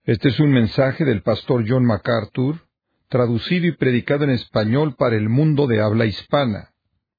Este es un mensaje del pastor John MacArthur, traducido y predicado en español para el mundo de habla hispana.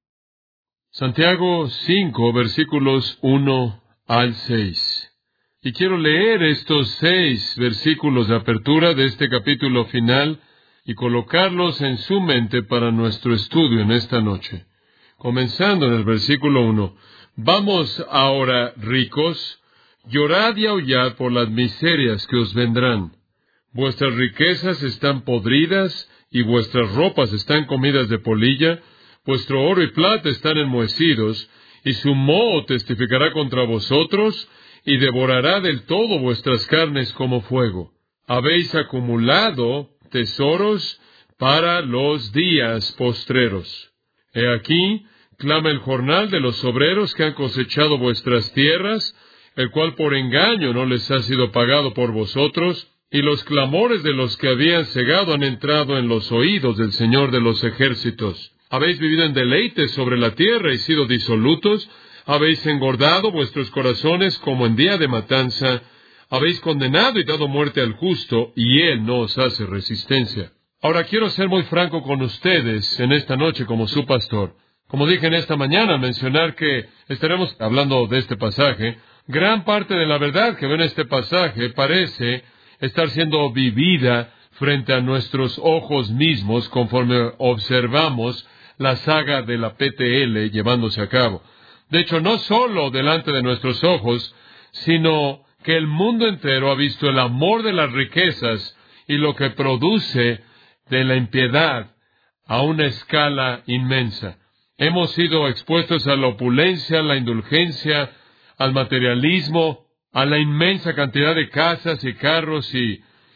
Santiago 5, versículos 1 al 6. Y quiero leer estos 6 versículos de apertura de este capítulo final y colocarlos en su mente para nuestro estudio en esta noche. Comenzando en el versículo 1. Vamos ahora, ricos, llorad y aullad por las miserias que os vendrán. Vuestras riquezas están podridas y vuestras ropas están comidas de polilla. Vuestro oro y plata están enmohecidos, y su moho testificará contra vosotros, y devorará del todo vuestras carnes como fuego. Habéis acumulado tesoros para los días postreros. He aquí, clama el jornal de los obreros que han cosechado vuestras tierras, el cual por engaño no les ha sido pagado por vosotros, y los clamores de los que habían cegado han entrado en los oídos del Señor de los ejércitos. Habéis vivido en deleites sobre la tierra y sido disolutos. Habéis engordado vuestros corazones como en día de matanza. Habéis condenado y dado muerte al justo, y él no os hace resistencia. Ahora quiero ser muy franco con ustedes en esta noche como su pastor. Como dije en esta mañana al mencionar que estaremos hablando de este pasaje, gran parte de la verdad que ven en este pasaje parece estar siendo vivida frente a nuestros ojos mismos conforme observamos la saga de la PTL llevándose a cabo. De hecho, no solo delante de nuestros ojos, sino que el mundo entero ha visto el amor de las riquezas y lo que produce de la impiedad a una escala inmensa. Hemos sido expuestos a la opulencia, a la indulgencia, al materialismo, a la inmensa cantidad de casas y carros y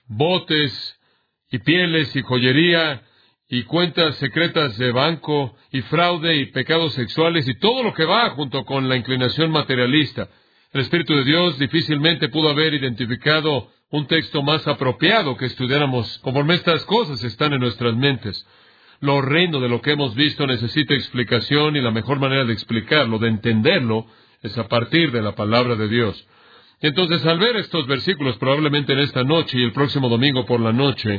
botes y pieles y joyería y cuentas secretas de banco, y fraude, y pecados sexuales, y todo lo que va junto con la inclinación materialista. El Espíritu de Dios difícilmente pudo haber identificado un texto más apropiado que estudiáramos conforme estas cosas están en nuestras mentes. Lo horrendo de lo que hemos visto necesita explicación, y la mejor manera de explicarlo, de entenderlo, es a partir de la palabra de Dios. Y entonces, al ver estos versículos, probablemente en esta noche y el próximo domingo por la noche,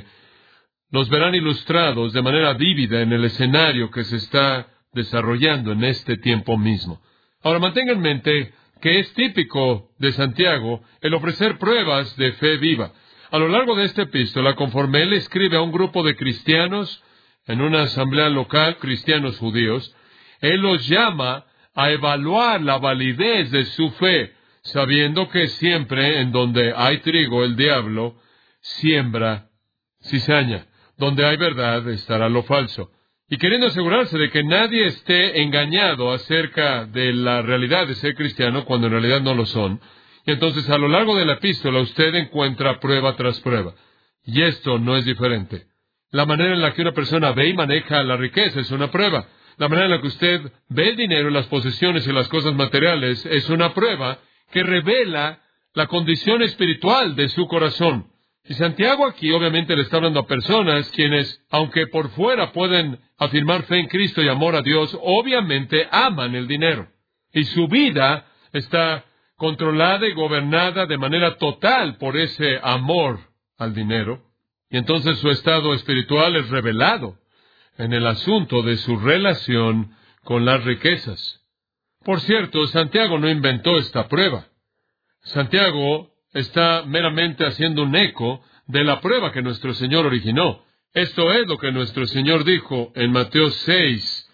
los verán ilustrados de manera vívida en el escenario que se está desarrollando en este tiempo mismo. Ahora, mantenga en mente que es típico de Santiago el ofrecer pruebas de fe viva. A lo largo de esta epístola, conforme él escribe a un grupo de cristianos en una asamblea local, cristianos judíos, él los llama a evaluar la validez de su fe, sabiendo que siempre en donde hay trigo, el diablo siembra cizaña. Donde hay verdad, estará lo falso. Y queriendo asegurarse de que nadie esté engañado acerca de la realidad de ser cristiano, cuando en realidad no lo son. Y entonces, a lo largo de la epístola, usted encuentra prueba tras prueba. Y esto no es diferente. La manera en la que una persona ve y maneja la riqueza es una prueba. La manera en la que usted ve el dinero, las posesiones y las cosas materiales es una prueba que revela la condición espiritual de su corazón. Y Santiago aquí obviamente le está hablando a personas quienes, aunque por fuera pueden afirmar fe en Cristo y amor a Dios, obviamente aman el dinero. Y su vida está controlada y gobernada de manera total por ese amor al dinero. Y entonces su estado espiritual es revelado en el asunto de su relación con las riquezas. Por cierto, Santiago no inventó esta prueba. Santiago está meramente haciendo un eco de la prueba que nuestro Señor originó. Esto es lo que nuestro Señor dijo en Mateo 6,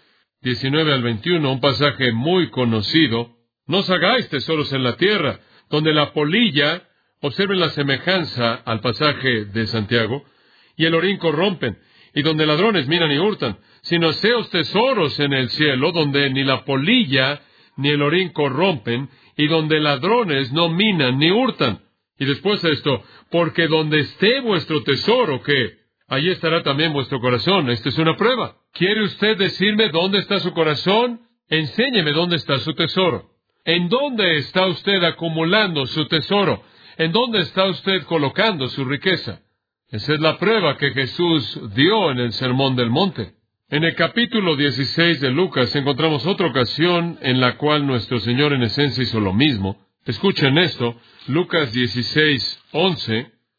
19 al 21, un pasaje muy conocido. No os hagáis tesoros en la tierra, donde la polilla, observen la semejanza al pasaje de Santiago, y el orín corrompen, y donde ladrones miran y hurtan, sino haceos tesoros en el cielo, donde ni la polilla ni el orín corrompen, y donde ladrones no minan ni hurtan. Y después de esto, porque donde esté vuestro tesoro, ¿qué? Allí estará también vuestro corazón. Esta es una prueba. ¿Quiere usted decirme dónde está su corazón? Enséñeme dónde está su tesoro. ¿En dónde está usted acumulando su tesoro? ¿En dónde está usted colocando su riqueza? Esa es la prueba que Jesús dio en el Sermón del Monte. En el capítulo 16 de Lucas encontramos otra ocasión en la cual nuestro Señor en esencia hizo lo mismo. Escuchen esto, Lucas 16:11.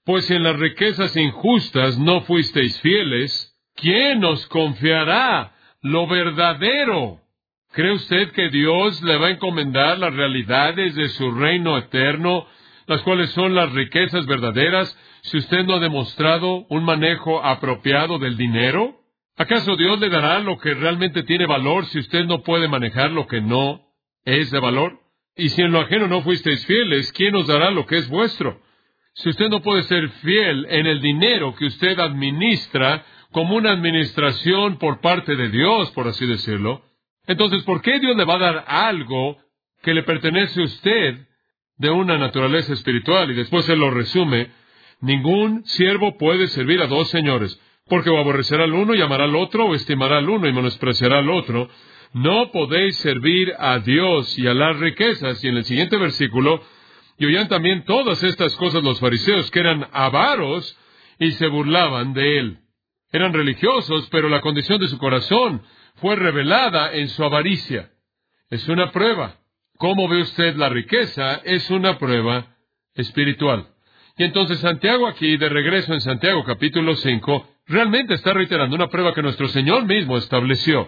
Pues si en las riquezas injustas no fuisteis fieles, ¿quién os confiará lo verdadero? ¿Cree usted que Dios le va a encomendar las realidades de su reino eterno, las cuales son las riquezas verdaderas, si usted no ha demostrado un manejo apropiado del dinero? ¿Acaso Dios le dará lo que realmente tiene valor si usted no puede manejar lo que no es de valor? Y si en lo ajeno no fuisteis fieles, ¿quién os dará lo que es vuestro? Si usted no puede ser fiel en el dinero que usted administra como una administración por parte de Dios, por así decirlo, entonces, ¿por qué Dios le va a dar algo que le pertenece a usted de una naturaleza espiritual? Y después se lo resume: ningún siervo puede servir a dos señores, porque o aborrecerá al uno y amará al otro, o estimará al uno y menospreciará al otro. No podéis servir a Dios y a las riquezas. Y en el siguiente versículo, y oían también todas estas cosas los fariseos, que eran avaros, y se burlaban de él. Eran religiosos, pero la condición de su corazón fue revelada en su avaricia. Es una prueba. ¿Cómo ve usted la riqueza? Es una prueba espiritual. Y entonces Santiago aquí, de regreso en Santiago capítulo 5, realmente está reiterando una prueba que nuestro Señor mismo estableció.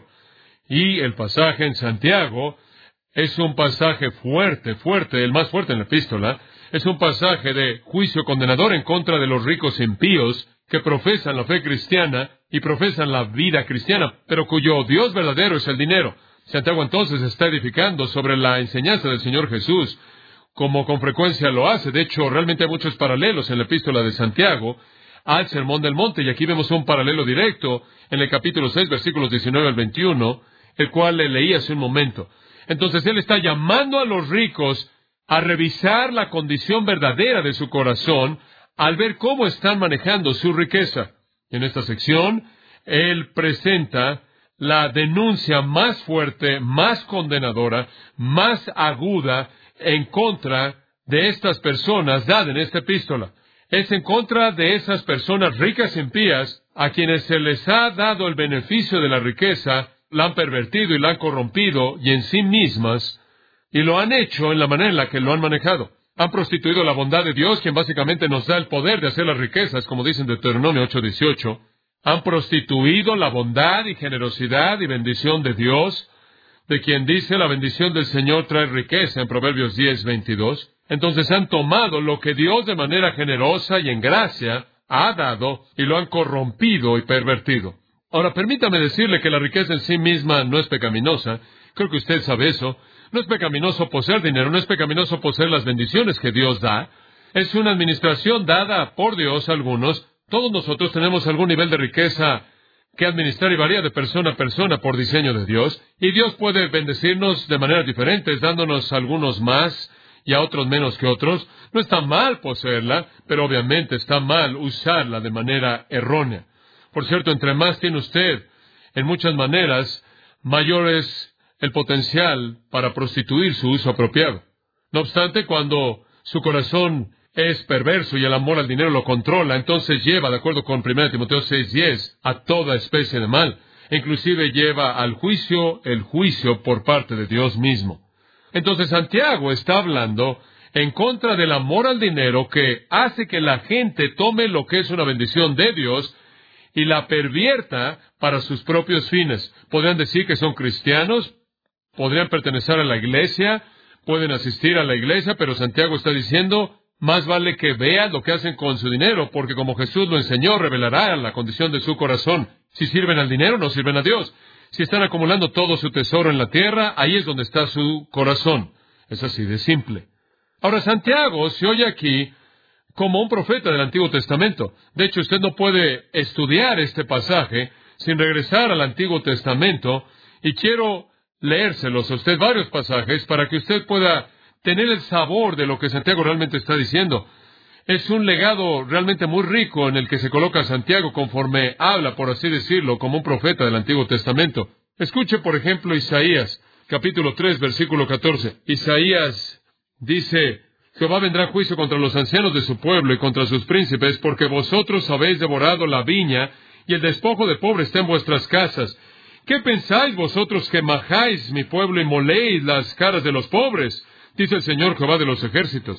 Y el pasaje en Santiago es un pasaje fuerte, el más fuerte en la epístola. Es un pasaje de juicio condenador en contra de los ricos impíos que profesan la fe cristiana y profesan la vida cristiana, pero cuyo Dios verdadero es el dinero. Santiago entonces está edificando sobre la enseñanza del Señor Jesús, como con frecuencia lo hace. De hecho, realmente hay muchos paralelos en la epístola de Santiago al Sermón del Monte, y aquí vemos un paralelo directo en el capítulo 6, versículos 19 al 21, el cual le leí hace un momento. Entonces, él está llamando a los ricos a revisar la condición verdadera de su corazón al ver cómo están manejando su riqueza. En esta sección, él presenta la denuncia más fuerte, más condenadora, más aguda en contra de estas personas dada en esta epístola. Es en contra de esas personas ricas e impías a quienes se les ha dado el beneficio de la riqueza, la han pervertido y la han corrompido y en sí mismas, y lo han hecho en la manera en la que lo han manejado. Han prostituido la bondad de Dios, quien básicamente nos da el poder de hacer las riquezas, como dice en Deuteronomio 8:18. Han prostituido la bondad y generosidad y bendición de Dios, de quien dice la bendición del Señor trae riqueza en Proverbios 10:22. Entonces han tomado lo que Dios de manera generosa y en gracia ha dado y lo han corrompido y pervertido. Ahora, permítame decirle que la riqueza en sí misma no es pecaminosa. Creo que usted sabe eso. No es pecaminoso poseer dinero, no es pecaminoso poseer las bendiciones que Dios da. Es una administración dada por Dios a algunos. Todos nosotros tenemos algún nivel de riqueza que administrar y varía de persona a persona por diseño de Dios. Y Dios puede bendecirnos de maneras diferentes, dándonos algunos más y a otros menos que otros. No está mal poseerla, pero obviamente está mal usarla de manera errónea. Por cierto, entre más tiene usted, en muchas maneras, mayor es el potencial para prostituir su uso apropiado. No obstante, cuando su corazón es perverso y el amor al dinero lo controla, entonces lleva, de acuerdo con 1 Timoteo 6:10, a toda especie de mal. E inclusive lleva al juicio, el juicio por parte de Dios mismo. Entonces Santiago está hablando en contra del amor al dinero que hace que la gente tome lo que es una bendición de Dios y la pervierta para sus propios fines. Podrían decir que son cristianos, podrían pertenecer a la iglesia, pueden asistir a la iglesia, pero Santiago está diciendo, más vale que vean lo que hacen con su dinero, porque como Jesús lo enseñó, revelará la condición de su corazón. Si sirven al dinero, no sirven a Dios. Si están acumulando todo su tesoro en la tierra, ahí es donde está su corazón. Es así de simple. Ahora, Santiago se oye aquí como un profeta del Antiguo Testamento. De hecho, usted no puede estudiar este pasaje sin regresar al Antiguo Testamento, y quiero leérselos a usted varios pasajes para que usted pueda tener el sabor de lo que Santiago realmente está diciendo. Es un legado realmente muy rico en el que se coloca Santiago conforme habla, por así decirlo, como un profeta del Antiguo Testamento. Escuche, por ejemplo, Isaías, capítulo 3, versículo 14. Isaías dice, Jehová vendrá juicio contra los ancianos de su pueblo y contra sus príncipes, porque vosotros habéis devorado la viña y el despojo de pobres está en vuestras casas. ¿Qué pensáis vosotros que majáis mi pueblo y moléis las caras de los pobres? Dice el Señor Jehová de los ejércitos.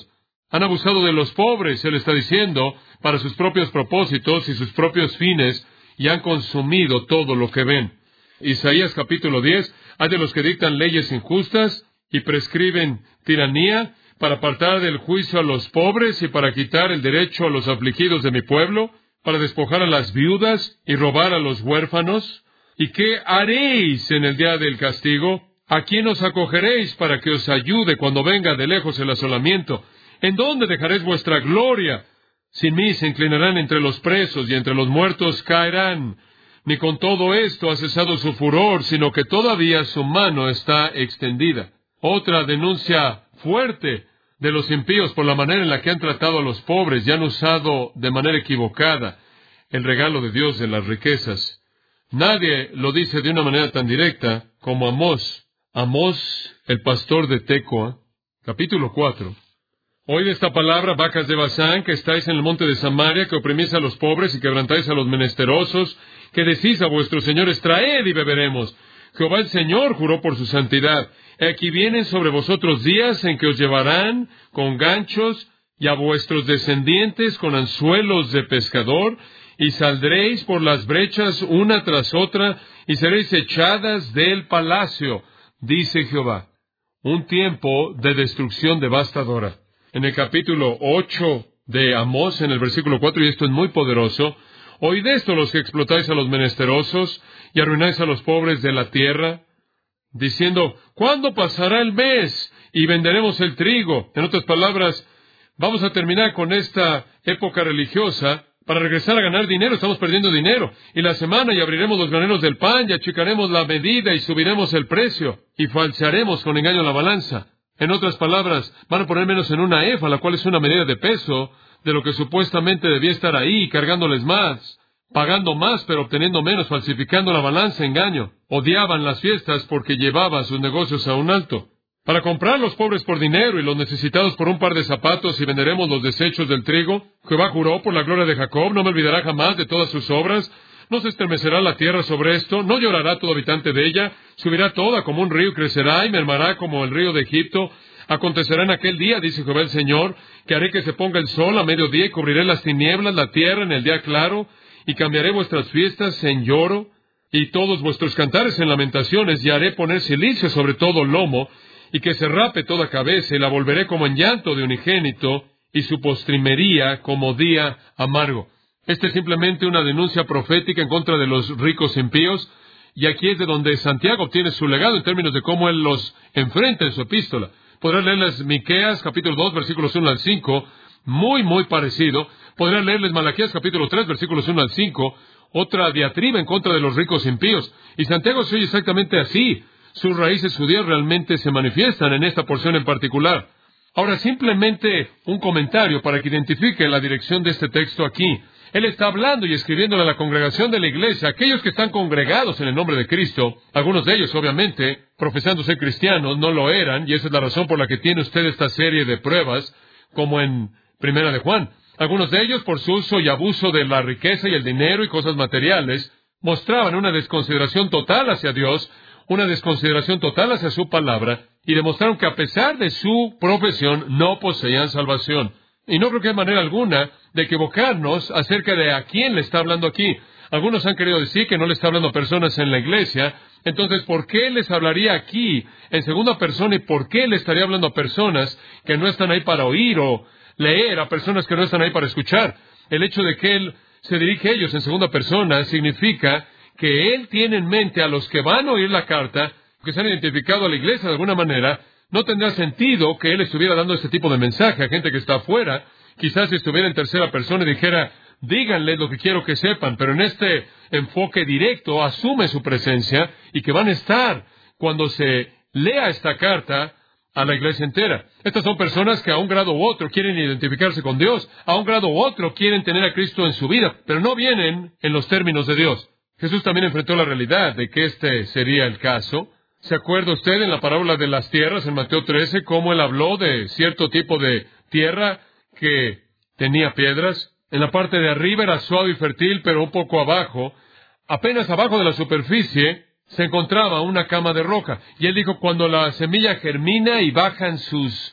Han abusado de los pobres, Él está diciendo, para sus propios propósitos y sus propios fines, y han consumido todo lo que ven. Isaías capítulo 10, hay de los que dictan leyes injustas y prescriben tiranía para apartar del juicio a los pobres y para quitar el derecho a los afligidos de mi pueblo, para despojar a las viudas y robar a los huérfanos. ¿Y qué haréis en el día del castigo? ¿A quién os acogeréis para que os ayude cuando venga de lejos el asolamiento? ¿En dónde dejaréis vuestra gloria? Sin mí se inclinarán entre los presos y entre los muertos caerán. Ni con todo esto ha cesado su furor, sino que todavía su mano está extendida. Otra denuncia fuerte de los impíos por la manera en la que han tratado a los pobres y han usado de manera equivocada el regalo de Dios de las riquezas. Nadie lo dice de una manera tan directa como Amós. Amós, el pastor de Tecoa, capítulo 4. Oíd esta palabra, vacas de Basán, que estáis en el monte de Samaria, que oprimís a los pobres y quebrantáis a los menesterosos, que decís a vuestros señores, traed y beberemos. Jehová el Señor juró por su santidad. He aquí vienen sobre vosotros días en que os llevarán con ganchos y a vuestros descendientes con anzuelos de pescador, y saldréis por las brechas una tras otra, y seréis echadas del palacio, dice Jehová. Un tiempo de destrucción devastadora. En el capítulo 8 de Amós, en el versículo 4, y esto es muy poderoso, oíd esto los que explotáis a los menesterosos y arruináis a los pobres de la tierra, diciendo, ¿cuándo pasará el mes y venderemos el trigo? En otras palabras, vamos a terminar con esta época religiosa. Para regresar a ganar dinero, estamos perdiendo dinero. Y la semana, y abriremos los graneros del pan, y achicaremos la medida, y subiremos el precio, y falsearemos con engaño la balanza. En otras palabras, van a poner menos en una efa, la cual es una medida de peso, de lo que supuestamente debía estar ahí, cargándoles más, pagando más, pero obteniendo menos, falsificando la balanza, engaño. Odiaban las fiestas porque llevaban sus negocios a un alto. Para comprar los pobres por dinero y los necesitados por un par de zapatos, y venderemos los desechos del trigo. Jehová juró por la gloria de Jacob, no me olvidará jamás de todas sus obras. No se estremecerá la tierra sobre esto, no llorará todo habitante de ella. Subirá toda como un río, crecerá y mermará como el río de Egipto. Acontecerá en aquel día, dice Jehová el Señor, que haré que se ponga el sol a mediodía y cubriré las tinieblas, la tierra en el día claro, y cambiaré vuestras fiestas en lloro, y todos vuestros cantares en lamentaciones, y haré poner cilicio sobre todo lomo, y que se rape toda cabeza, y la volveré como en llanto de unigénito, y su postrimería como día amargo. Esta es simplemente una denuncia profética en contra de los ricos impíos, y aquí es de donde Santiago obtiene su legado en términos de cómo él los enfrenta en su epístola. Podrás leerles Miqueas, capítulo 2, versículos 1 al 5, muy parecido. Podrás leerles Malaquías, capítulo 3, versículos 1 al 5, otra diatriba en contra de los ricos impíos. Y Santiago se oye exactamente así. Sus raíces judías realmente se manifiestan en esta porción en particular. Ahora, simplemente un comentario para que identifique la dirección de este texto aquí. Él está hablando y escribiéndole a la congregación de la iglesia, aquellos que están congregados en el nombre de Cristo. Algunos de ellos, obviamente, profesando ser cristianos, no lo eran, y esa es la razón por la que tiene usted esta serie de pruebas, como en Primera de Juan. Algunos de ellos, por su uso y abuso de la riqueza y el dinero y cosas materiales, mostraban una desconsideración total hacia Dios, una desconsideración total hacia su palabra, y demostraron que a pesar de su profesión no poseían salvación. Y no creo que hay manera alguna de equivocarnos acerca de a quién le está hablando aquí. Algunos han querido decir que no le está hablando a personas en la iglesia. Entonces, ¿por qué les hablaría aquí en segunda persona y por qué le estaría hablando a personas que no están ahí para oír o leer, a personas que no están ahí para escuchar? El hecho de que él se dirige a ellos en segunda persona significa que él tiene en mente a los que van a oír la carta, que se han identificado a la iglesia de alguna manera. No tendrá sentido que él estuviera dando este tipo de mensaje a gente que está afuera. Quizás si estuviera en tercera persona y dijera, díganle lo que quiero que sepan, pero en este enfoque directo asume su presencia y que van a estar cuando se lea esta carta a la iglesia entera. Estas son personas que a un grado u otro quieren identificarse con Dios, a un grado u otro quieren tener a Cristo en su vida, pero no vienen en los términos de Dios. Jesús también enfrentó la realidad de que este sería el caso. ¿Se acuerda usted en la parábola de las tierras en Mateo 13 cómo él habló de cierto tipo de tierra que tenía piedras? En la parte de arriba era suave y fértil, pero un poco abajo, apenas abajo de la superficie, se encontraba una cama de roca. Y él dijo, cuando la semilla germina y bajan sus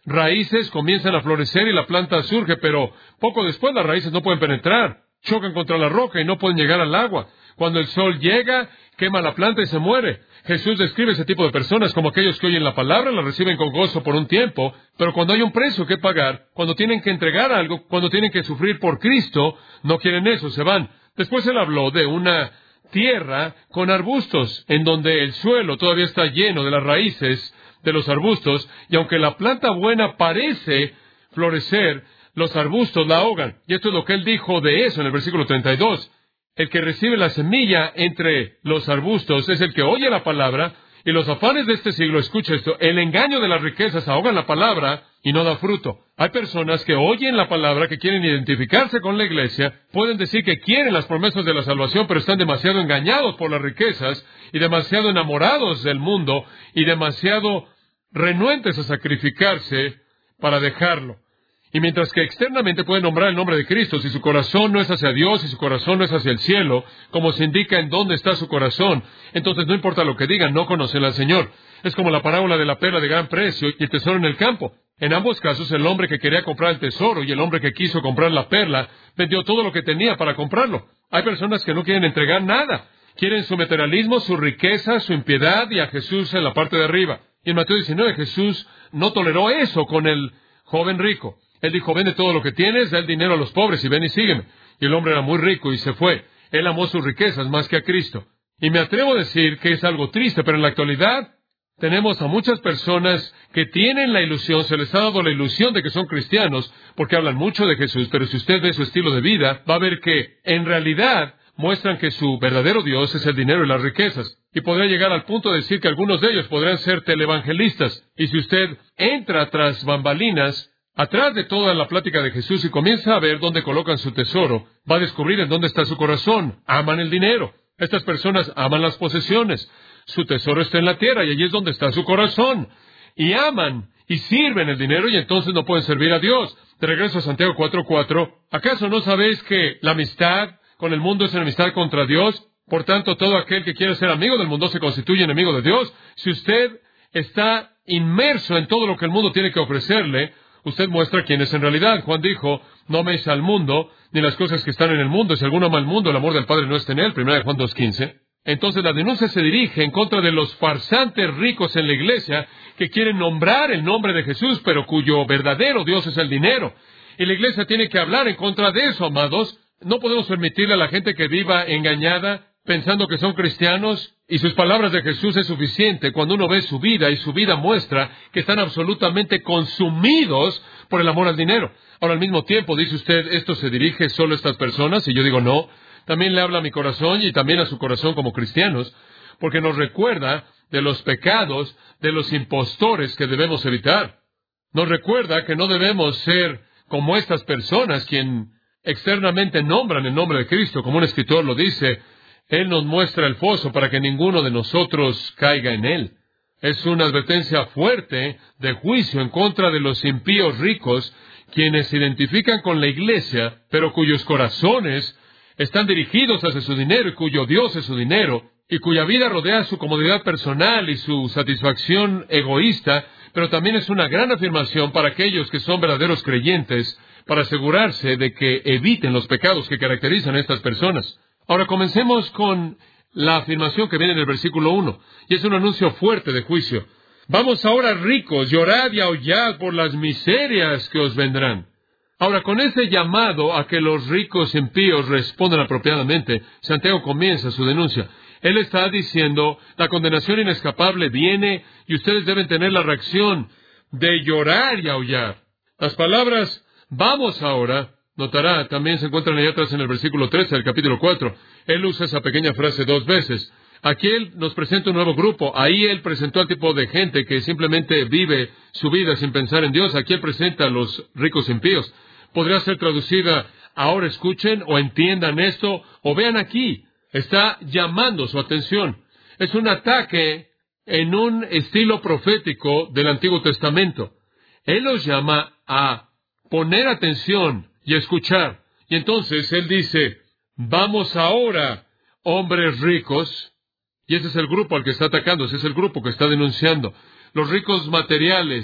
raíces comienzan a florecer y la planta surge, pero poco después las raíces no pueden penetrar. Chocan contra la roca y no pueden llegar al agua. Cuando el sol llega, quema la planta y se muere. Jesús describe ese tipo de personas como aquellos que oyen la palabra, la reciben con gozo por un tiempo, pero cuando hay un precio que pagar, cuando tienen que entregar algo, cuando tienen que sufrir por Cristo, no quieren eso, se van. Después él habló de una tierra con arbustos, en donde el suelo todavía está lleno de las raíces de los arbustos, y aunque la planta buena parece florecer, los arbustos la ahogan. Y esto es lo que él dijo de eso en el versículo 32. El que recibe la semilla entre los arbustos es el que oye la palabra, y los afanes de este siglo, escucha esto, el engaño de las riquezas ahogan la palabra y no da fruto. Hay personas que oyen la palabra, que quieren identificarse con la iglesia, pueden decir que quieren las promesas de la salvación, pero están demasiado engañados por las riquezas, y demasiado enamorados del mundo, y demasiado renuentes a sacrificarse para dejarlo. Y mientras que externamente pueden nombrar el nombre de Cristo, si su corazón no es hacia Dios, si su corazón no es hacia el cielo, como se indica en dónde está su corazón, entonces no importa lo que digan, no conocen al Señor. Es como la parábola de la perla de gran precio y el tesoro en el campo. En ambos casos, el hombre que quería comprar el tesoro y el hombre que quiso comprar la perla, vendió todo lo que tenía para comprarlo. Hay personas que no quieren entregar nada. Quieren su materialismo, su riqueza, su impiedad y a Jesús en la parte de arriba. Y en Mateo 19, Jesús no toleró eso con el joven rico. Él dijo, vende todo lo que tienes, da el dinero a los pobres y ven y sígueme. Y el hombre era muy rico y se fue. Él amó sus riquezas más que a Cristo. Y me atrevo a decir que es algo triste, pero en la actualidad tenemos a muchas personas que tienen la ilusión, se les ha dado la ilusión de que son cristianos, porque hablan mucho de Jesús, pero si usted ve su estilo de vida, va a ver que en realidad muestran que su verdadero Dios es el dinero y las riquezas. Y podría llegar al punto de decir que algunos de ellos podrían ser televangelistas. Y si usted entra tras bambalinas, atrás de toda la plática de Jesús y comienza a ver dónde colocan su tesoro, va a descubrir en dónde está su corazón. Aman el dinero. Estas personas aman las posesiones. Su tesoro está en la tierra y allí es donde está su corazón. Y aman y sirven el dinero y entonces no pueden servir a Dios. De regreso a Santiago 4:4. ¿Acaso no sabéis que la amistad con el mundo es enemistad contra Dios? Por tanto, todo aquel que quiere ser amigo del mundo se constituye enemigo de Dios. Si usted está inmerso en todo lo que el mundo tiene que ofrecerle, usted muestra quién es en realidad. Juan dijo, no améis al mundo, ni las cosas que están en el mundo. Si alguno ama al mundo, el amor del Padre no está en él. 1 Juan 2:15. Entonces la denuncia se dirige en contra de los farsantes ricos en la iglesia que quieren nombrar el nombre de Jesús, pero cuyo verdadero Dios es el dinero. Y la iglesia tiene que hablar en contra de eso, amados. No podemos permitirle a la gente que viva engañada, pensando que son cristianos, y sus palabras de Jesús es suficiente cuando uno ve su vida, y su vida muestra que están absolutamente consumidos por el amor al dinero. Ahora, al mismo tiempo, dice usted, ¿esto se dirige solo a estas personas? Y yo digo, no. También le habla a mi corazón y también a su corazón como cristianos, porque nos recuerda de los pecados de los impostores que debemos evitar. Nos recuerda que no debemos ser como estas personas, quien externamente nombran el nombre de Cristo, como un escritor lo dice. Él nos muestra el foso para que ninguno de nosotros caiga en él. Es una advertencia fuerte de juicio en contra de los impíos ricos, quienes se identifican con la iglesia, pero cuyos corazones están dirigidos hacia su dinero y cuyo Dios es su dinero, y cuya vida rodea su comodidad personal y su satisfacción egoísta, pero también es una gran afirmación para aquellos que son verdaderos creyentes, para asegurarse de que eviten los pecados que caracterizan a estas personas. Ahora comencemos con la afirmación que viene en el versículo 1, y es un anuncio fuerte de juicio. Vamos ahora, ricos, llorad y aullad por las miserias que os vendrán. Ahora, con ese llamado a que los ricos impíos respondan apropiadamente, Santiago comienza su denuncia. Él está diciendo, la condenación inescapable viene y ustedes deben tener la reacción de llorar y aullar. Las palabras, vamos ahora, notará, también se encuentran allá atrás en el versículo 13 del capítulo 4. Él usa esa pequeña frase 2 veces. Aquí él nos presenta un nuevo grupo. Ahí él presentó al tipo de gente que simplemente vive su vida sin pensar en Dios. Aquí él presenta a los ricos impíos. Podría ser traducida, ahora escuchen o entiendan esto, o vean aquí. Está llamando su atención. Es un ataque en un estilo profético del Antiguo Testamento. Él los llama a poner atención y escuchar. Y entonces él dice, vamos ahora, hombres ricos. Y ese es el grupo al que está atacando, ese es el grupo que está denunciando. Los ricos materiales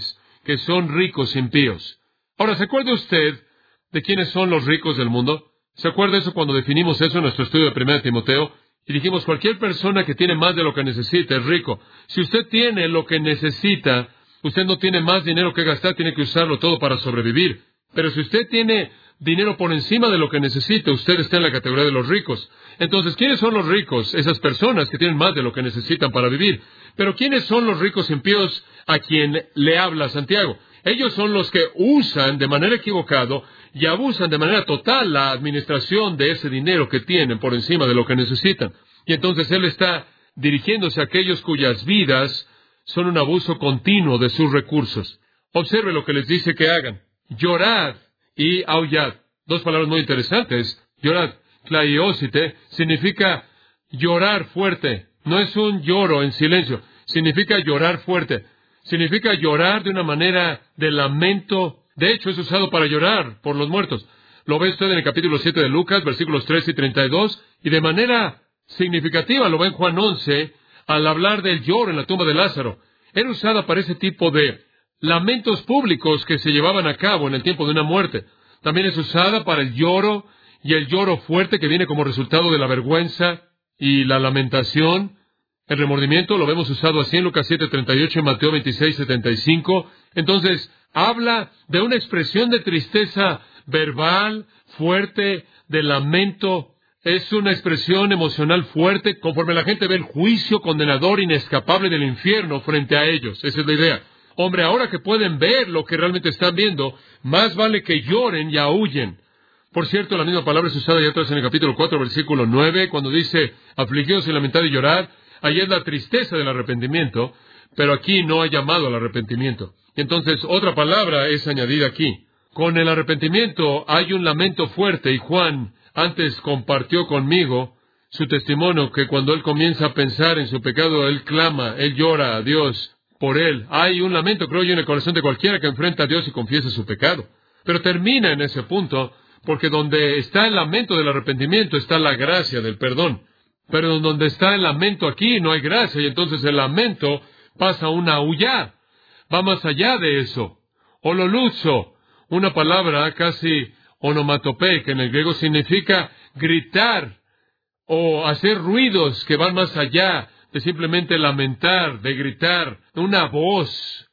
que son ricos impíos. Ahora, ¿se acuerda usted de quiénes son los ricos del mundo? ¿Se acuerda eso cuando definimos eso en nuestro estudio de 1 Timoteo? Y dijimos, cualquier persona que tiene más de lo que necesita es rico. Si usted tiene lo que necesita, usted no tiene más dinero que gastar, tiene que usarlo todo para sobrevivir. Pero si usted tiene dinero por encima de lo que necesita, usted está en la categoría de los ricos. Entonces, ¿quiénes son los ricos? Esas personas que tienen más de lo que necesitan para vivir. Pero ¿quiénes son los ricos impíos a quien le habla Santiago? Ellos son los que usan de manera equivocada y abusan de manera total la administración de ese dinero que tienen por encima de lo que necesitan. Y entonces él está dirigiéndose a aquellos cuyas vidas son un abuso continuo de sus recursos. Observe lo que les dice que hagan. Llorad y aullad. Dos palabras muy interesantes. Llorad, klaiosite, significa llorar fuerte. No es un lloro en silencio. Significa llorar fuerte. Significa llorar de una manera de lamento. De hecho, es usado para llorar por los muertos. Lo ve usted en el capítulo 7 de Lucas, versículos 3 y 32, y de manera significativa lo ve en Juan 11, al hablar del lloro en la tumba de Lázaro. Era usada para ese tipo de lamentos públicos que se llevaban a cabo en el tiempo de una muerte. También es usada para el lloro, y el lloro fuerte que viene como resultado de la vergüenza y la lamentación. El remordimiento lo vemos usado así en Lucas 7:38 y Mateo 26:75. Entonces, habla de una expresión de tristeza verbal, fuerte, de lamento. Es una expresión emocional fuerte, conforme la gente ve el juicio condenador inescapable del infierno frente a ellos. Esa es la idea. Hombre, ahora que pueden ver lo que realmente están viendo, más vale que lloren y aúllen. Por cierto, la misma palabra es usada ya atrás en el capítulo 4, versículo 9, cuando dice, afligidos y lamentad y llorad. Allí es la tristeza del arrepentimiento, pero aquí no hay llamado al arrepentimiento. Entonces, otra palabra es añadida aquí. Con el arrepentimiento hay un lamento fuerte, y Juan antes compartió conmigo su testimonio, que cuando él comienza a pensar en su pecado, él clama, él llora a Dios por él. Hay un lamento, creo yo, en el corazón de cualquiera que enfrenta a Dios y confiesa su pecado. Pero termina en ese punto, porque donde está el lamento del arrepentimiento está la gracia del perdón. Pero donde está el lamento aquí no hay gracia, y entonces el lamento pasa a un aullar. Va más allá de eso. Ololuzo, una palabra casi onomatopeica en el griego, significa gritar o hacer ruidos que van más allá de simplemente lamentar, de gritar. Una voz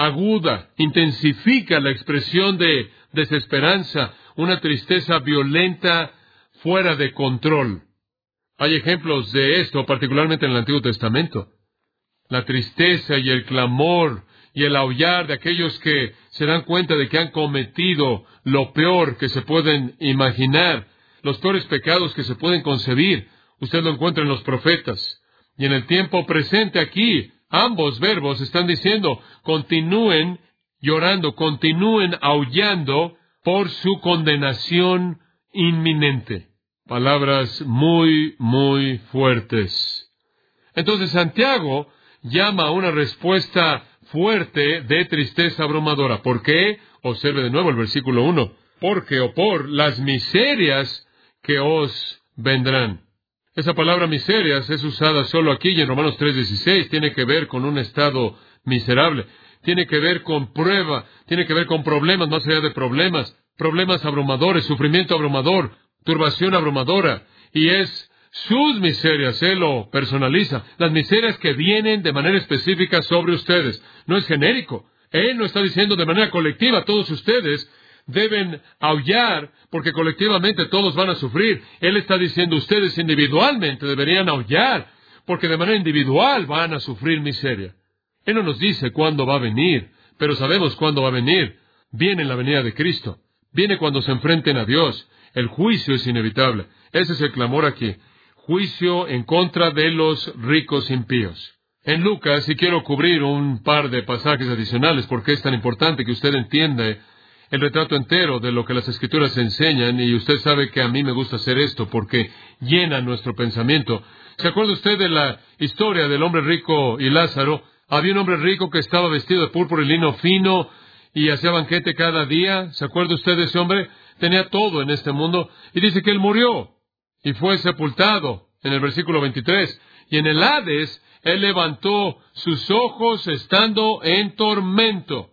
aguda intensifica la expresión de desesperanza, una tristeza violenta fuera de control. Hay ejemplos de esto, particularmente en el Antiguo Testamento. La tristeza y el clamor y el aullar de aquellos que se dan cuenta de que han cometido lo peor que se pueden imaginar, los peores pecados que se pueden concebir. Usted lo encuentra en los profetas. Y en el tiempo presente aquí, ambos verbos están diciendo, continúen llorando, continúen aullando por su condenación inminente. Palabras muy, muy fuertes. Entonces Santiago llama a una respuesta fuerte de tristeza abrumadora. ¿Por qué? Observe de nuevo el versículo 1. Porque o por las miserias que os vendrán. Esa palabra miserias es usada solo aquí y en Romanos 3:16. Tiene que ver con un estado miserable. Tiene que ver con prueba. Tiene que ver con problemas más allá de problemas. Problemas abrumadores, sufrimiento abrumador, turbación abrumadora. Y es sus miserias, Él lo personaliza. Las miserias que vienen de manera específica sobre ustedes. No es genérico. Él no está diciendo de manera colectiva, todos ustedes deben aullar, porque colectivamente todos van a sufrir. Él está diciendo, ustedes individualmente deberían aullar, porque de manera individual van a sufrir miseria. Él no nos dice cuándo va a venir, pero sabemos cuándo va a venir. Viene en la venida de Cristo. Viene cuando se enfrenten a Dios. El juicio es inevitable. Ese es el clamor aquí. Juicio en contra de los ricos impíos. En Lucas, y quiero cubrir un par de pasajes adicionales, porque es tan importante que usted entienda el retrato entero de lo que las Escrituras enseñan, y usted sabe que a mí me gusta hacer esto, porque llena nuestro pensamiento. ¿Se acuerda usted de la historia del hombre rico y Lázaro? Había un hombre rico que estaba vestido de púrpura y lino fino, y hacía banquete cada día. ¿Se acuerda usted de ese hombre? Tenía todo en este mundo, y dice que él murió, y fue sepultado, en el versículo 23. Y en el Hades, él levantó sus ojos estando en tormento.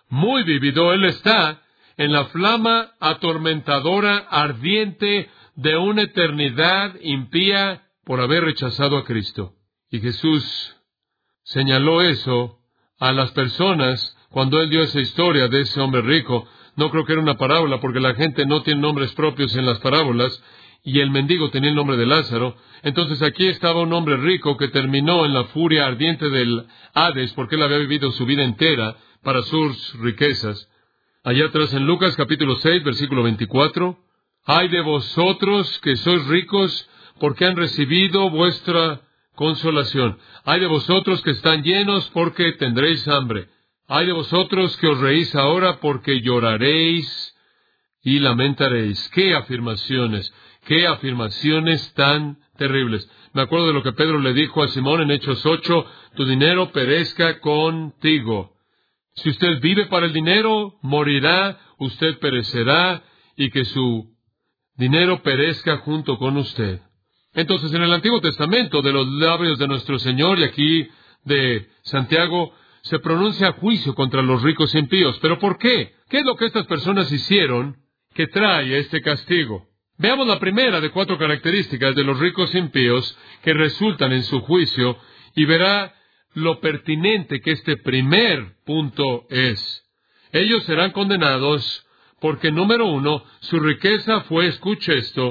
muy vívido. Él está en la flama atormentadora, ardiente, de una eternidad impía por haber rechazado a Cristo. Y Jesús señaló eso a las personas cuando Él dio esa historia de ese hombre rico. No creo que era una parábola, porque la gente no tiene nombres propios en las parábolas, y el mendigo tenía el nombre de Lázaro. Entonces aquí estaba un hombre rico que terminó en la furia ardiente del Hades, porque él había vivido su vida entera para sus riquezas. Allá atrás en Lucas capítulo 6, versículo 24, «Ay de vosotros que sois ricos, porque han recibido vuestra consolación. Ay de vosotros que están llenos, porque tendréis hambre. Ay de vosotros que os reís ahora, porque lloraréis y lamentaréis». ¡Qué afirmaciones! ¡Qué afirmaciones tan terribles! Me acuerdo de lo que Pedro le dijo a Simón en Hechos 8, «Tu dinero perezca contigo». Si usted vive para el dinero, morirá, usted perecerá, y que su dinero perezca junto con usted. Entonces, en el Antiguo Testamento, de los labios de nuestro Señor y aquí de Santiago, se pronuncia juicio contra los ricos impíos. ¿Pero por qué? ¿Qué es lo que estas personas hicieron que trae este castigo? Veamos la primera de 4 características de los ricos impíos que resultan en su juicio, y verá lo pertinente que este primer punto es. Ellos serán condenados porque, número 1, su riqueza fue, escuche esto,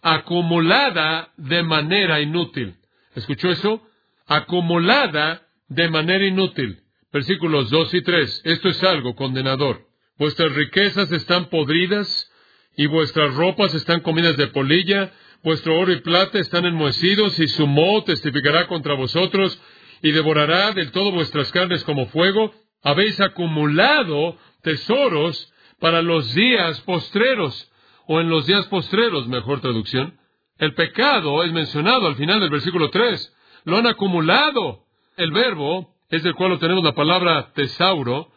acumulada de manera inútil. ¿Escuchó eso? Acumulada de manera inútil. Versículos 2 y 3. Esto es algo condenador. Vuestras riquezas están podridas y vuestras ropas están comidas de polilla. Vuestro oro y plata están enmohecidos y su moho testificará contra vosotros y devorará del todo vuestras carnes como fuego. Habéis acumulado tesoros para los días postreros, o en los días postreros, mejor traducción. El pecado es mencionado al final del versículo 3. Lo han acumulado. El verbo es del cual obtenemos la palabra tesauro.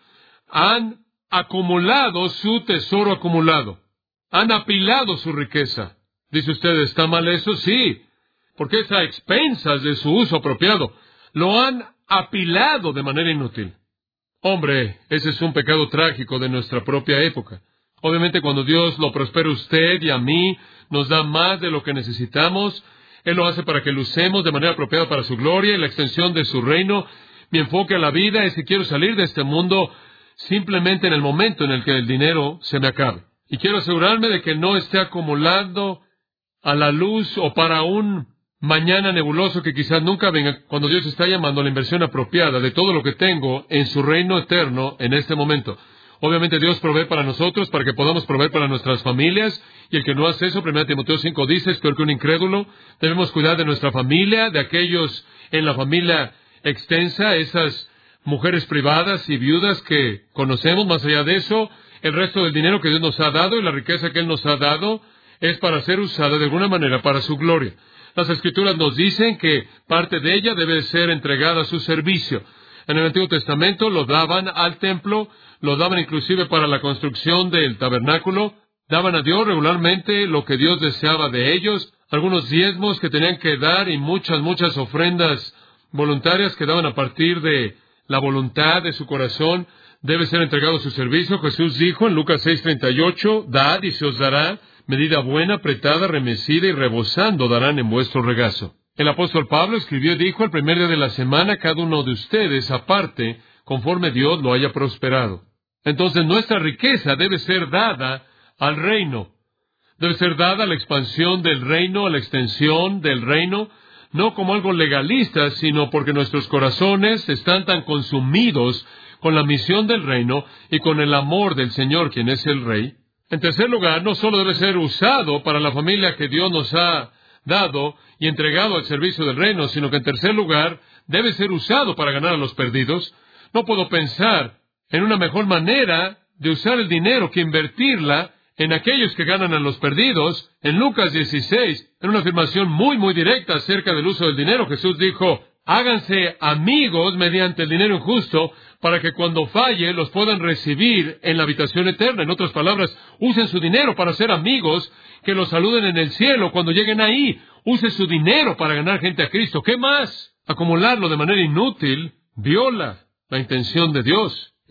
Han acumulado su tesoro acumulado. Han apilado su riqueza. Dice usted, ¿está mal eso? Sí, porque es a expensas de su uso apropiado. Lo han apilado de manera inútil. Hombre, ese es un pecado trágico de nuestra propia época. Obviamente, cuando Dios lo prospera a usted y a mí, nos da más de lo que necesitamos. Él lo hace para que lo usemos de manera apropiada para su gloria y la extensión de su reino. Mi enfoque a la vida es que quiero salir de este mundo simplemente en el momento en el que el dinero se me acabe. Y quiero asegurarme de que no esté acumulando a la luz o para un mañana nebuloso que quizás nunca venga, cuando Dios está llamando a la inversión apropiada de todo lo que tengo en su reino eterno en este momento. Obviamente Dios provee para nosotros, para que podamos proveer para nuestras familias, y el que no hace eso, 1 Timoteo 5 dice, es peor que un incrédulo. Debemos cuidar de nuestra familia, de aquellos en la familia extensa, esas mujeres privadas y viudas que conocemos. Más allá de eso, el resto del dinero que Dios nos ha dado y la riqueza que Él nos ha dado es para ser usada de alguna manera para su gloria. Las Escrituras nos dicen que parte de ella debe ser entregada a su servicio. En el Antiguo Testamento lo daban al templo, lo daban inclusive para la construcción del tabernáculo, daban a Dios regularmente lo que Dios deseaba de ellos, algunos diezmos que tenían que dar y muchas ofrendas voluntarias que daban a partir de la voluntad de su corazón, debe ser entregado a su servicio. Jesús dijo en Lucas 6:38, «Dad y se os dará, medida buena, apretada, remecida y rebosando darán en vuestro regazo». El apóstol Pablo escribió y dijo, el primer día de la semana, cada uno de ustedes aparte, conforme Dios lo haya prosperado. Entonces nuestra riqueza debe ser dada al reino. Debe ser dada a la expansión del reino, a la extensión del reino, no como algo legalista, sino porque nuestros corazones están tan consumidos con la misión del reino y con el amor del Señor, quien es el Rey. En tercer lugar, no solo debe ser usado para la familia que Dios nos ha dado y entregado al servicio del reino, sino que en tercer lugar, debe ser usado para ganar a los perdidos. No puedo pensar en una mejor manera de usar el dinero que invertirla en aquellos que ganan a los perdidos. En Lucas 16, en una afirmación muy directa acerca del uso del dinero, Jesús dijo, háganse amigos mediante el dinero injusto, para que cuando falle los puedan recibir en la habitación eterna. En otras palabras, usen su dinero para ser amigos que los saluden en el cielo cuando lleguen ahí. Use su dinero para ganar gente a Cristo. ¿Qué más? Acumularlo de manera inútil viola la intención de Dios.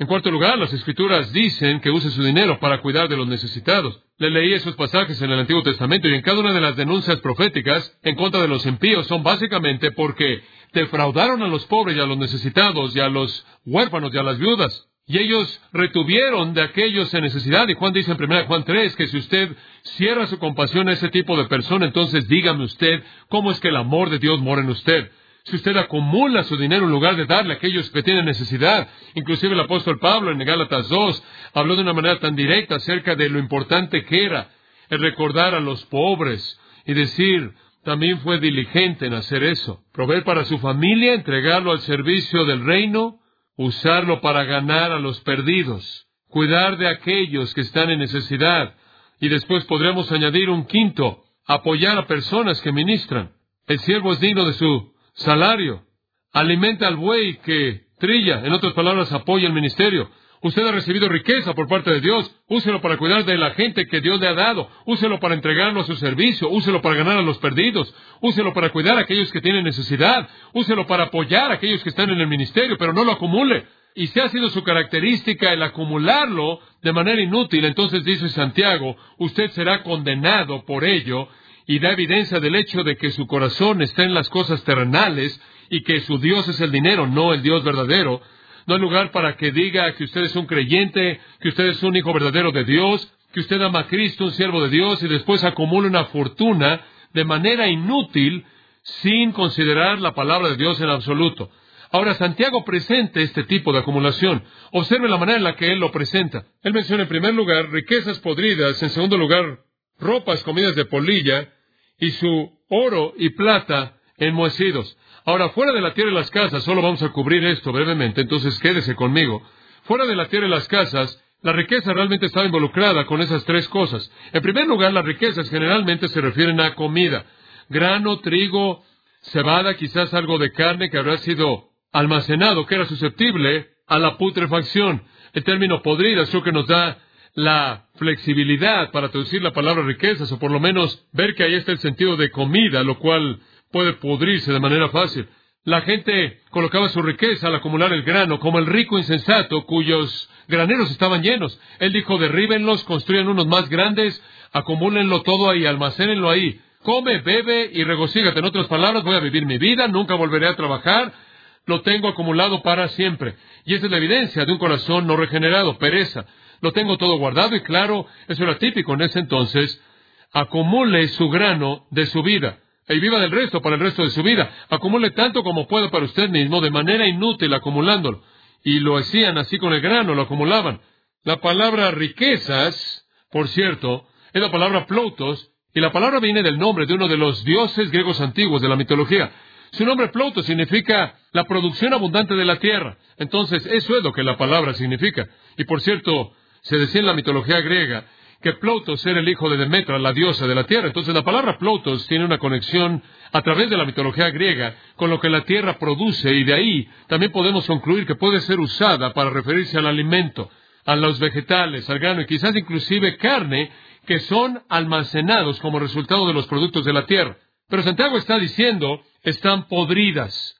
En cuarto lugar, las Escrituras dicen que use su dinero para cuidar de los necesitados. Le leí esos pasajes en el Antiguo Testamento y en cada una de las denuncias proféticas en contra de los impíos son básicamente porque defraudaron a los pobres y a los necesitados y a los huérfanos y a las viudas. Y ellos retuvieron de aquellos en necesidad. Y Juan dice en 1 Juan 3 que si usted cierra su compasión a ese tipo de persona, entonces dígame usted cómo es que el amor de Dios mora en usted. Si usted acumula su dinero en lugar de darle a aquellos que tienen necesidad. Inclusive el apóstol Pablo en Gálatas 2 habló de una manera tan directa acerca de lo importante que era el recordar a los pobres y decir, también fue diligente en hacer eso. Proveer para su familia, entregarlo al servicio del reino, usarlo para ganar a los perdidos, cuidar de aquellos que están en necesidad. Y después podremos añadir un quinto, apoyar a personas que ministran. El siervo es digno de su salario. Alimenta al buey que trilla. En otras palabras, apoya el ministerio. Usted ha recibido riqueza por parte de Dios. Úselo para cuidar de la gente que Dios le ha dado. Úselo para entregarlo a su servicio. Úselo para ganar a los perdidos. Úselo para cuidar a aquellos que tienen necesidad. Úselo para apoyar a aquellos que están en el ministerio, pero no lo acumule. Y si ha sido su característica el acumularlo de manera inútil, entonces dice Santiago, usted será condenado por ello, y da evidencia del hecho de que su corazón está en las cosas terrenales y que su Dios es el dinero, no el Dios verdadero. No hay lugar para que diga que usted es un creyente, que usted es un hijo verdadero de Dios, que usted ama a Cristo, un siervo de Dios, y después acumula una fortuna de manera inútil sin considerar la palabra de Dios en absoluto. Ahora, Santiago presenta este tipo de acumulación. Observe la manera en la que él lo presenta. Él menciona en primer lugar riquezas podridas, en segundo lugar ropas comidas de polilla, y su oro y plata enmohecidos. Ahora, fuera de la tierra y las casas, solo vamos a cubrir esto brevemente, entonces quédese conmigo. Fuera de la tierra y las casas, la riqueza realmente estaba involucrada con esas tres cosas. En primer lugar, las riquezas generalmente se refieren a comida. Grano, trigo, cebada, quizás algo de carne que habrá sido almacenado, que era susceptible a la putrefacción. El término podridas creo que nos da la flexibilidad para traducir la palabra riquezas, o por lo menos ver que ahí está el sentido de comida, lo cual puede pudrirse de manera fácil. La gente colocaba su riqueza al acumular el grano, como el rico insensato cuyos graneros estaban llenos. Él dijo, derríbenlos, construyan unos más grandes, acumúlenlo todo ahí, almacénenlo ahí. Come, bebe y regocígate. En otras palabras, voy a vivir mi vida, nunca volveré a trabajar, lo tengo acumulado para siempre. Y esa es la evidencia de un corazón no regenerado, pereza. Lo tengo todo guardado y claro, eso era típico en ese entonces. Acumule su grano de su vida y viva del resto para el resto de su vida. Acumule tanto como pueda para usted mismo, de manera inútil, acumulándolo. Y lo hacían así con el grano, lo acumulaban. La palabra riquezas, por cierto, es la palabra ploutos, y la palabra viene del nombre de uno de los dioses griegos antiguos de la mitología. Su nombre ploutos significa la producción abundante de la tierra. Entonces, eso es lo que la palabra significa. Y por cierto, se decía en la mitología griega que Ploutos era el hijo de Demetra, la diosa de la tierra. Entonces la palabra Ploutos tiene una conexión a través de la mitología griega con lo que la tierra produce, y de ahí también podemos concluir que puede ser usada para referirse al alimento, a los vegetales, al grano y quizás inclusive carne que son almacenados como resultado de los productos de la tierra. Pero Santiago está diciendo, están podridas,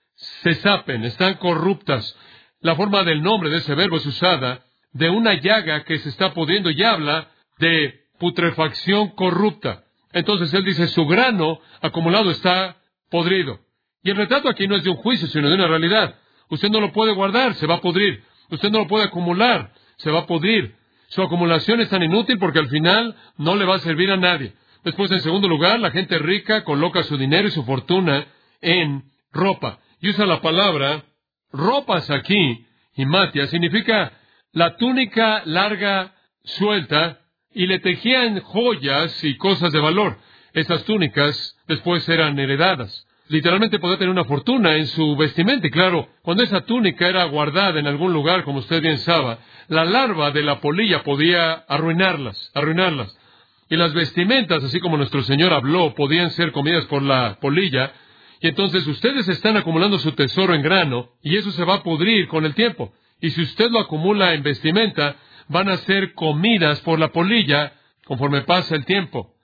se sapen, están corruptas. La forma del nombre de ese verbo es usada de una llaga que se está pudriendo y habla de putrefacción corrupta. Entonces él dice, su grano acumulado está podrido. Y el retrato aquí no es de un juicio, sino de una realidad. Usted no lo puede guardar, se va a pudrir. Usted no lo puede acumular, se va a pudrir. Su acumulación es tan inútil porque al final no le va a servir a nadie. Después, en segundo lugar, la gente rica coloca su dinero y su fortuna en ropa. Y usa la palabra ropas aquí, himatia, significa la túnica larga, suelta, y le tejían joyas y cosas de valor. Esas túnicas después eran heredadas. Literalmente podía tener una fortuna en su vestimenta. Y claro, cuando esa túnica era guardada en algún lugar, como usted bien sabe, la larva de la polilla podía arruinarlas. Y las vestimentas, así como nuestro Señor habló, podían ser comidas por la polilla. Y entonces ustedes están acumulando su tesoro en grano, y eso se va a pudrir con el tiempo. Y si usted lo acumula en vestimenta, van a ser comidas por la polilla conforme pasa el tiempo.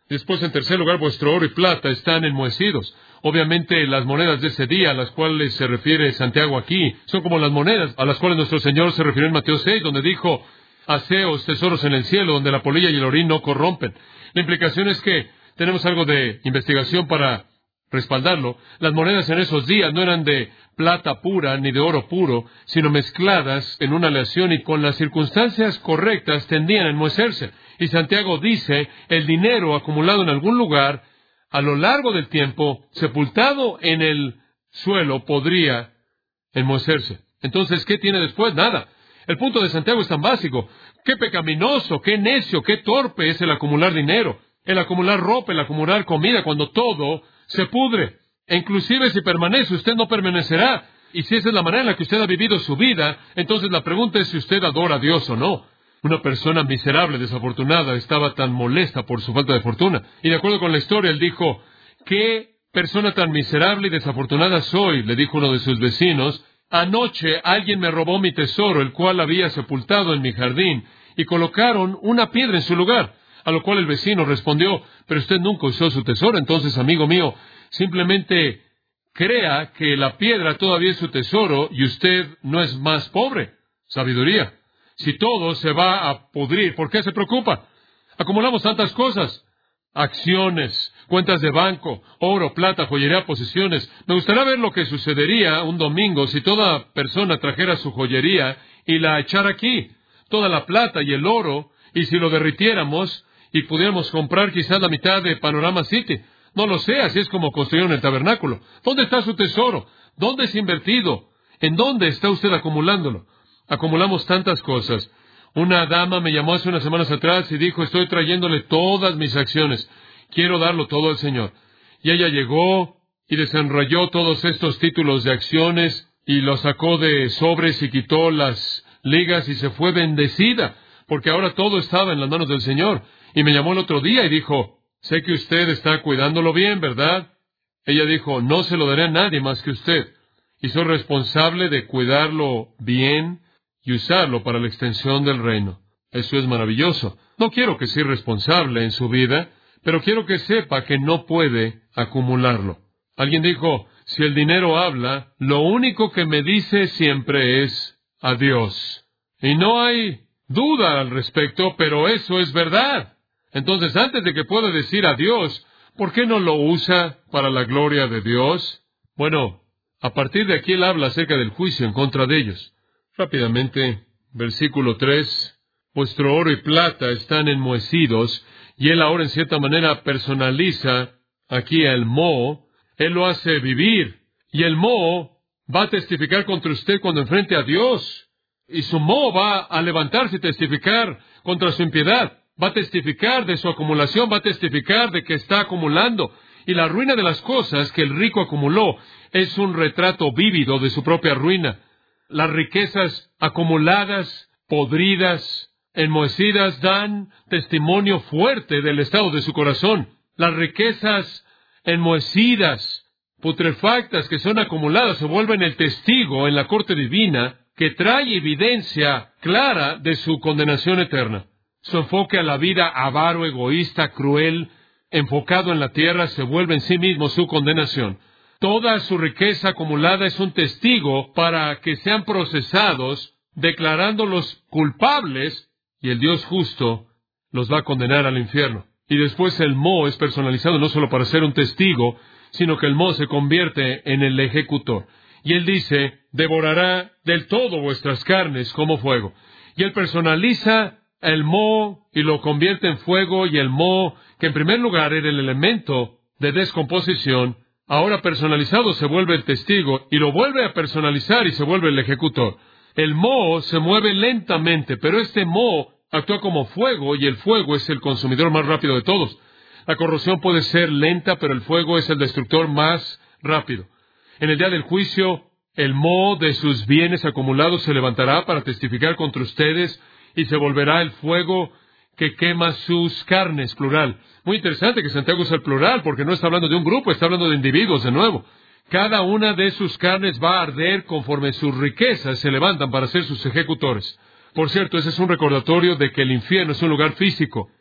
Después, en tercer lugar, vuestro oro y plata están enmohecidos. Obviamente, las monedas de ese día, a las cuales se refiere Santiago aquí, son como las monedas a las cuales nuestro Señor se refirió en Mateo 6, donde dijo, haceos tesoros en el cielo, donde la polilla y el orín no corrompen. La implicación es que tenemos algo de investigación para respaldarlo. Las monedas en esos días no eran de plata pura ni de oro puro, sino mezcladas en una aleación y con las circunstancias correctas tendían a enmohecerse. Y Santiago dice, el dinero acumulado en algún lugar, a lo largo del tiempo, sepultado en el suelo, podría enmohecerse. Entonces, ¿qué tiene después? Nada. El punto de Santiago es tan básico. Qué pecaminoso, qué necio, qué torpe es el acumular dinero, el acumular ropa, el acumular comida, cuando todo se pudre. E inclusive si permanece, usted no permanecerá. Y si esa es la manera en la que usted ha vivido su vida, entonces la pregunta es si usted adora a Dios o no. Una persona miserable, desafortunada, estaba tan molesta por su falta de fortuna. Y de acuerdo con la historia, él dijo, ¿qué persona tan miserable y desafortunada soy? Le dijo uno de sus vecinos. Anoche alguien me robó mi tesoro, el cual había sepultado en mi jardín, y colocaron una piedra en su lugar. A lo cual el vecino respondió, pero usted nunca usó su tesoro, entonces, amigo mío, simplemente crea que la piedra todavía es su tesoro y usted no es más pobre. Sabiduría. Si todo se va a pudrir, ¿por qué se preocupa? Acumulamos tantas cosas. Acciones, cuentas de banco, oro, plata, joyería, posesiones. Me gustaría ver lo que sucedería un domingo si toda persona trajera su joyería y la echara aquí. Toda la plata y el oro, y si lo derritiéramos y pudiéramos comprar quizás la mitad de Panorama City. No lo sé, así es como construyeron el tabernáculo. ¿Dónde está su tesoro? ¿Dónde es invertido? ¿En dónde está usted acumulándolo? Acumulamos tantas cosas. Una dama me llamó hace unas semanas atrás y dijo, estoy trayéndole todas mis acciones. Quiero darlo todo al Señor. Y ella llegó y desenrolló todos estos títulos de acciones y los sacó de sobres y quitó las ligas y se fue bendecida, porque ahora todo estaba en las manos del Señor. Y me llamó el otro día y dijo, sé que usted está cuidándolo bien, ¿verdad? Ella dijo, no se lo daré a nadie más que usted. Y soy responsable de cuidarlo bien y usarlo para la extensión del reino. Eso es maravilloso. No quiero que sea irresponsable en su vida, pero quiero que sepa que no puede acumularlo. Alguien dijo, si el dinero habla, lo único que me dice siempre es adiós. Y no hay duda al respecto, pero eso es verdad. Entonces, antes de que pueda decir adiós, ¿por qué no lo usa para la gloria de Dios? Bueno, a partir de aquí él habla acerca del juicio en contra de ellos. Rápidamente, versículo 3, vuestro oro y plata están enmohecidos, y él ahora en cierta manera personaliza aquí al moho, él lo hace vivir, y el moho va a testificar contra usted cuando enfrente a Dios, y su moho va a levantarse y testificar contra su impiedad, va a testificar de su acumulación, va a testificar de que está acumulando, y la ruina de las cosas que el rico acumuló es un retrato vívido de su propia ruina. Las riquezas acumuladas, podridas, enmohecidas, dan testimonio fuerte del estado de su corazón. Las riquezas enmohecidas, putrefactas que son acumuladas se vuelven el testigo en la corte divina que trae evidencia clara de su condenación eterna. Su enfoque a la vida avaro, egoísta, cruel, enfocado en la tierra, se vuelve en sí mismo su condenación. Toda su riqueza acumulada es un testigo para que sean procesados, declarándolos culpables, y el Dios justo los va a condenar al infierno. Y después el moho es personalizado no solo para ser un testigo, sino que el moho se convierte en el ejecutor. Y él dice, devorará del todo vuestras carnes como fuego. Y él personaliza el moho y lo convierte en fuego, y el moho, que en primer lugar era el elemento de descomposición, ahora personalizado se vuelve el testigo, y lo vuelve a personalizar y se vuelve el ejecutor. El moho se mueve lentamente, pero este moho actúa como fuego, y el fuego es el consumidor más rápido de todos. La corrosión puede ser lenta, pero el fuego es el destructor más rápido. En el día del juicio, el moho de sus bienes acumulados se levantará para testificar contra ustedes, y se volverá el fuego que quema sus carnes, plural. Muy interesante que Santiago usa el plural, porque no está hablando de un grupo, está hablando de individuos de nuevo. Cada una de sus carnes va a arder conforme sus riquezas se levantan para ser sus ejecutores. Por cierto, ese es un recordatorio de que el infierno es un lugar físico.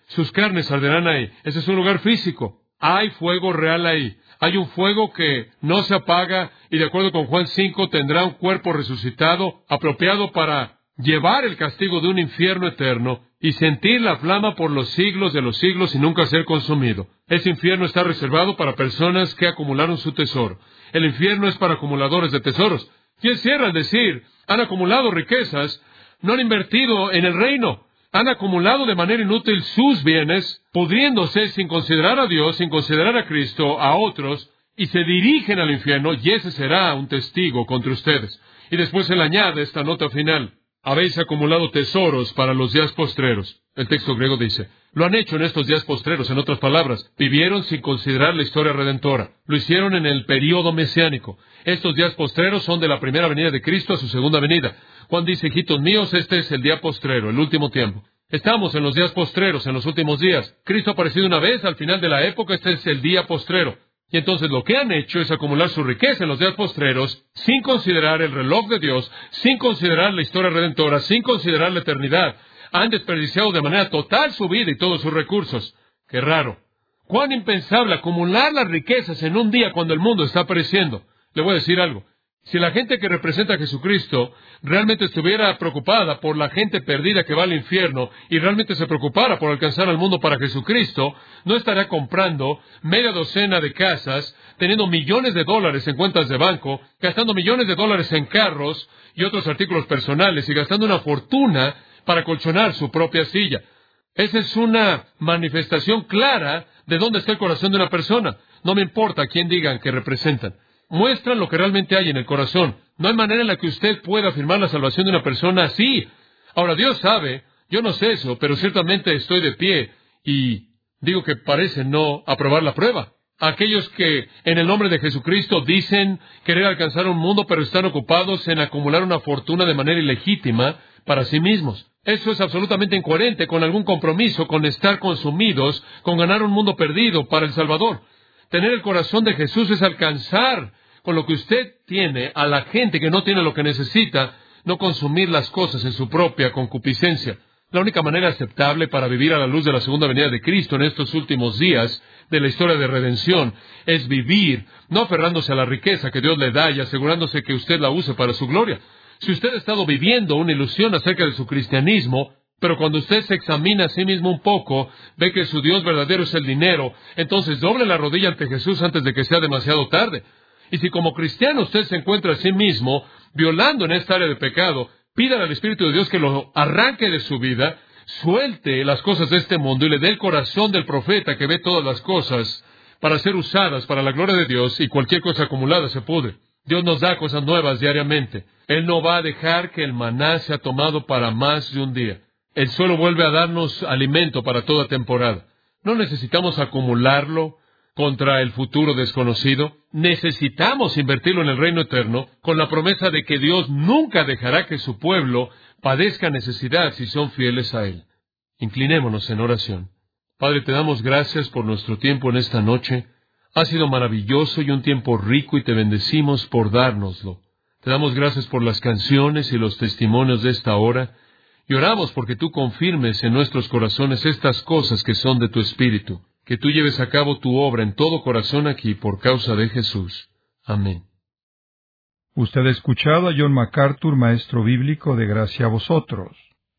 sus carnes arderán ahí. Ese es un lugar físico. Hay fuego real ahí. Hay un fuego que no se apaga y de acuerdo con Juan 5 tendrá un cuerpo resucitado apropiado para llevar el castigo de un infierno eterno y sentir la flama por los siglos de los siglos y nunca ser consumido. Ese infierno está reservado para personas que acumularon su tesoro. El infierno es para acumuladores de tesoros. Y encierra al decir, han acumulado riquezas, no han invertido en el reino. Han acumulado de manera inútil sus bienes, pudriéndose sin considerar a Dios, sin considerar a Cristo, a otros, y se dirigen al infierno, y ese será un testigo contra ustedes. Y después él añade esta nota final. Habéis acumulado tesoros para los días postreros. El texto griego dice, lo han hecho en estos días postreros, en otras palabras, vivieron sin considerar la historia redentora. Lo hicieron en el período mesiánico. Estos días postreros son de la primera venida de Cristo a su segunda venida. Juan dice, hijitos míos, este es el día postrero, el último tiempo. Estamos en los días postreros, en los últimos días. Cristo ha aparecido una vez al final de la época, este es el día postrero. Y entonces lo que han hecho es acumular su riqueza en los días postreros, sin considerar el reloj de Dios, sin considerar la historia redentora, sin considerar la eternidad. Han desperdiciado de manera total su vida y todos sus recursos. ¡Qué raro! ¡Cuán impensable acumular las riquezas en un día cuando el mundo está pereciendo! Le voy a decir algo. Si la gente que representa a Jesucristo realmente estuviera preocupada por la gente perdida que va al infierno y realmente se preocupara por alcanzar al mundo para Jesucristo, no estaría comprando media docena de casas, teniendo millones de dólares en cuentas de banco, gastando millones de dólares en carros y otros artículos personales y gastando una fortuna para colchonar su propia silla. Esa es una manifestación clara de dónde está el corazón de una persona. No me importa a quién digan que representan. Muestran lo que realmente hay en el corazón. No hay manera en la que usted pueda afirmar la salvación de una persona así. Ahora, Dios sabe, yo no sé eso, pero ciertamente estoy de pie y digo que parece no aprobar la prueba. Aquellos que en el nombre de Jesucristo dicen querer alcanzar un mundo, pero están ocupados en acumular una fortuna de manera ilegítima para sí mismos. Eso es absolutamente incoherente con algún compromiso, con estar consumidos, con ganar un mundo perdido para el Salvador. Tener el corazón de Jesús es alcanzar con lo que usted tiene a la gente que no tiene lo que necesita, no consumir las cosas en su propia concupiscencia. La única manera aceptable para vivir a la luz de la segunda venida de Cristo en estos últimos días de la historia de redención es vivir, no aferrándose a la riqueza que Dios le da y asegurándose que usted la use para su gloria. Si usted ha estado viviendo una ilusión acerca de su cristianismo, pero cuando usted se examina a sí mismo un poco, ve que su Dios verdadero es el dinero, entonces doble la rodilla ante Jesús antes de que sea demasiado tarde. Y si como cristiano usted se encuentra a sí mismo violando en esta área de pecado, pídale al Espíritu de Dios que lo arranque de su vida, suelte las cosas de este mundo y le dé el corazón del profeta que ve todas las cosas para ser usadas para la gloria de Dios y cualquier cosa acumulada se pudre. Dios nos da cosas nuevas diariamente. Él no va a dejar que el maná sea tomado para más de un día. El suelo vuelve a darnos alimento para toda temporada. No necesitamos acumularlo contra el futuro desconocido. Necesitamos invertirlo en el reino eterno con la promesa de que Dios nunca dejará que su pueblo padezca necesidad si son fieles a Él. Inclinémonos en oración. Padre, te damos gracias por nuestro tiempo en esta noche. Ha sido maravilloso y un tiempo rico y te bendecimos por dárnoslo. Te damos gracias por las canciones y los testimonios de esta hora. Y oramos porque tú confirmes en nuestros corazones estas cosas que son de tu Espíritu, que tú lleves a cabo tu obra en todo corazón aquí por causa de Jesús. Amén. Usted ha escuchado a John MacArthur, maestro bíblico de Gracia a Vosotros.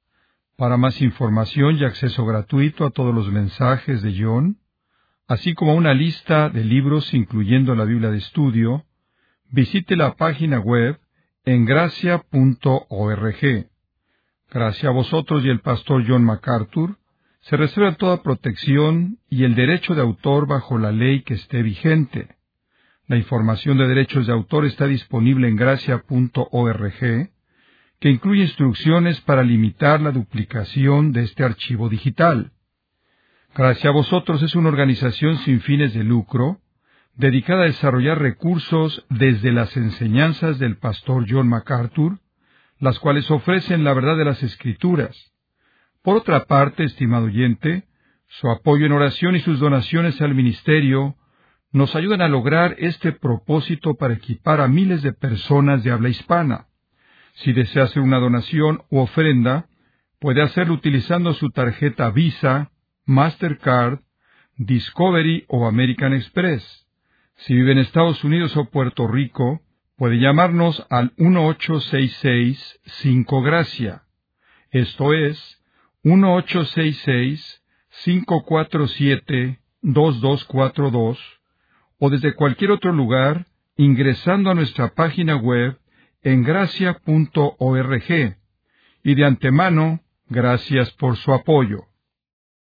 Para más información y acceso gratuito a todos los mensajes de John, así como una lista de libros incluyendo la Biblia de estudio, visite la página web en gracia.org. Gracias a vosotros y el pastor John MacArthur, se reserva toda protección y el derecho de autor bajo la ley que esté vigente. La información de derechos de autor está disponible en gracia.org, que incluye instrucciones para limitar la duplicación de este archivo digital. Gracias a vosotros es una organización sin fines de lucro, dedicada a desarrollar recursos desde las enseñanzas del pastor John MacArthur, las cuales ofrecen la verdad de las Escrituras. Por otra parte, estimado oyente, su apoyo en oración y sus donaciones al ministerio nos ayudan a lograr este propósito para equipar a miles de personas de habla hispana. Si desea hacer una donación u ofrenda, puede hacerlo utilizando su tarjeta Visa, Mastercard, Discovery o American Express. Si vive en Estados Unidos o Puerto Rico, puede llamarnos al 1-866-5 Gracia. Esto es 1-866-547-2242, o desde cualquier otro lugar ingresando a nuestra página web en gracia.org. Y de antemano, gracias por su apoyo.